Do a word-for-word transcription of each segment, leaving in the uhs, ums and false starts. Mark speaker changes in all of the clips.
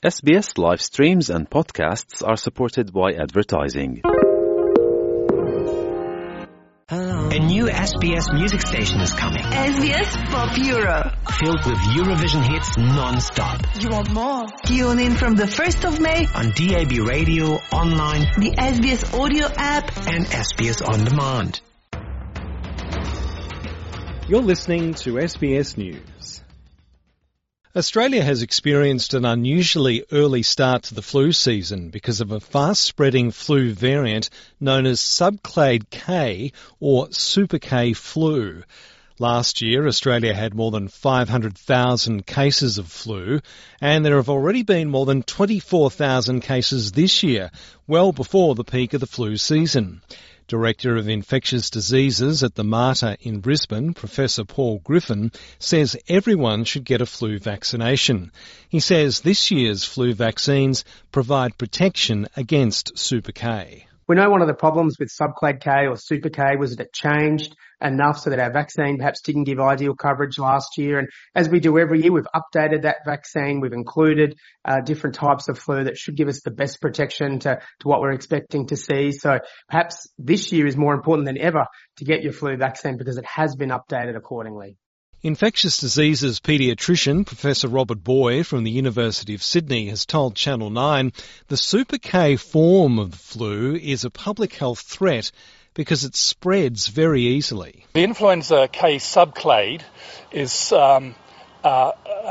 Speaker 1: S B S live streams and podcasts are supported by advertising.
Speaker 2: A new S B S music station is coming.
Speaker 3: S B S Pop Euro.
Speaker 2: Filled with Eurovision hits non-stop.
Speaker 3: You want more? Tune in from the first of May
Speaker 2: on D A B radio, online,
Speaker 3: the S B S audio app
Speaker 2: and S B S On Demand.
Speaker 4: You're listening to S B S News. Australia has experienced an unusually early start to the flu season because of a fast-spreading flu variant known as Subclade K or Super K flu. Last year, Australia had more than five hundred thousand cases of flu, and there have already been more than twenty-four thousand cases this year, well before the peak of the flu season. Director of Infectious Diseases at the Mater in Brisbane, Professor Paul Griffin, says everyone should get a flu vaccination. He says this year's flu vaccines provide protection against Super K.
Speaker 5: We know one of the problems with Subclade K or Super K was that it changed enough so that our vaccine perhaps didn't give ideal coverage last year. And as we do every year, we've updated that vaccine. We've included uh, different types of flu that should give us the best protection to, to what we're expecting to see. So perhaps this year is more important than ever to get your flu vaccine because it has been updated accordingly.
Speaker 4: Infectious diseases paediatrician Professor Robert Boy from the University of Sydney has told Channel nine the Super K form of the flu is a public health threat because it spreads very easily.
Speaker 6: The influenza K subclade is um, uh,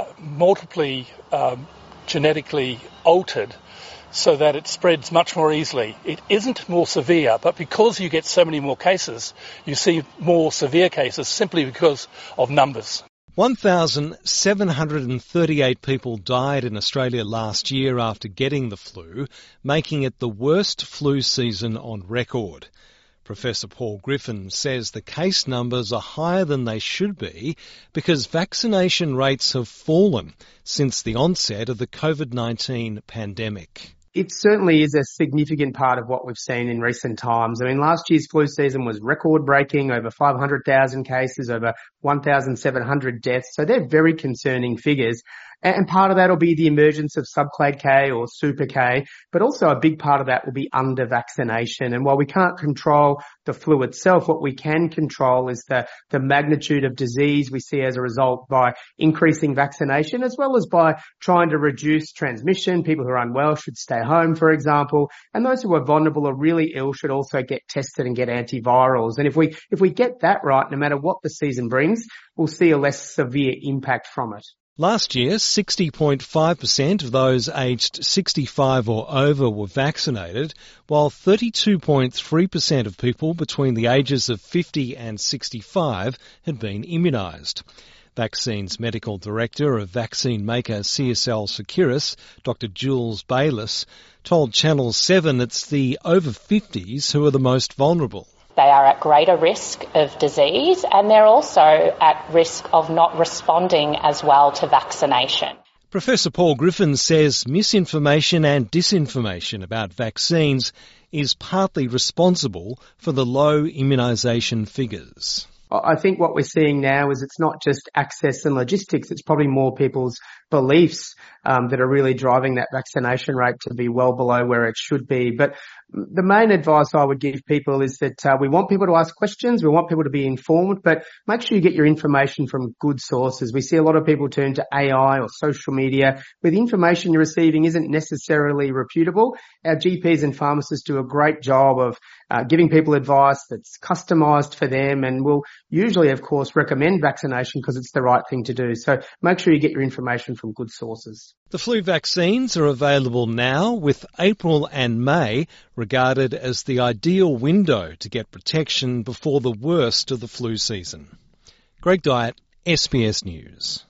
Speaker 6: multiply um, genetically altered so that it spreads much more easily. It isn't more severe, but because you get so many more cases, you see more severe cases simply because of numbers.
Speaker 4: one thousand seven hundred thirty-eight people died in Australia last year after getting the flu, making it the worst flu season on record. Professor Paul Griffin says the case numbers are higher than they should be because vaccination rates have fallen since the onset of the COVID nineteen pandemic.
Speaker 5: It certainly is a significant part of what we've seen in recent times. I mean, last year's flu season was record-breaking, over five hundred thousand cases, over one thousand seven hundred deaths. So they're very concerning figures. And part of that will be the emergence of Subclade K or Super K, but also a big part of that will be under vaccination. And while we can't control the flu itself, what we can control is the, the magnitude of disease we see as a result by increasing vaccination, as well as by trying to reduce transmission. People who are unwell should stay home, for example. And those who are vulnerable or really ill should also get tested and get antivirals. And if we, if we get that right, no matter what the season brings, we'll see a less severe impact from it.
Speaker 4: Last year, sixty point five percent of those aged sixty-five or over were vaccinated, while thirty-two point three percent of people between the ages of fifty and sixty-five had been immunised. Vaccines Medical Director of vaccine maker C S L Seqirus, Doctor Jules Bayliss, told Channel seven it's the over fifties who are the most vulnerable.
Speaker 7: They are at greater risk of disease and they're also at risk of not responding as well to vaccination.
Speaker 4: Professor Paul Griffin says misinformation and disinformation about vaccines is partly responsible for the low immunisation figures.
Speaker 5: I think what we're seeing now is it's not just access and logistics, it's probably more people's beliefs um, that are really driving that vaccination rate to be well below where it should be. But the main advice I would give people is that uh, we want people to ask questions, we want people to be informed, but make sure you get your information from good sources. We see a lot of people turn to A I or social media where the information you're receiving isn't necessarily reputable. Our G Ps and pharmacists do a great job of uh, giving people advice that's customised for them and will usually, of course, recommend vaccination because it's the right thing to do. So make sure you get your information from good sources.
Speaker 4: The flu vaccines are available now, with April and May regarded as the ideal window to get protection before the worst of the flu season. Greg Dyett, S B S News.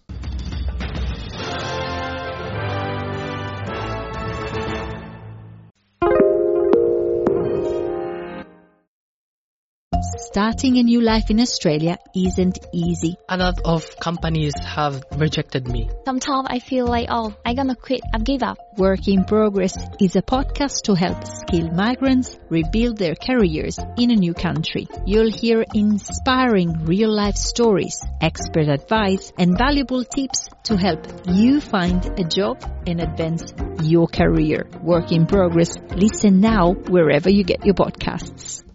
Speaker 8: starting a new life in Australia isn't easy.
Speaker 9: A lot of companies have rejected me.
Speaker 10: Sometimes I feel like, oh, I'm gonna quit, I've give up.
Speaker 8: Work in Progress is a podcast to help skilled migrants rebuild their careers in a new country. You'll hear inspiring real-life stories, expert advice, and valuable tips to help you find a job and advance your career. Work in Progress. Listen now wherever you get your podcasts.